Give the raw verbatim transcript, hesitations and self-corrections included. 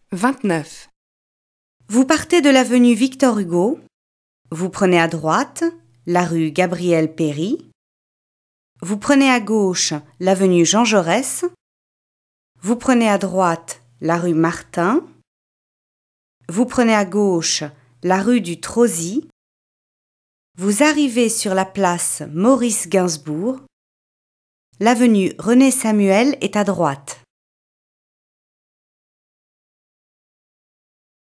vingt-neuf. Vous partez de l'avenue Victor Hugo, vous prenez à droite la rue Gabriel Péri, vous prenez à gauche l'avenue Jean Jaurès, vous prenez à droite la rue Martin, vous prenez à gauche la rue du Trosy, vous arrivez sur la place Maurice Gainsbourg, l'avenue René Samuel est à droite.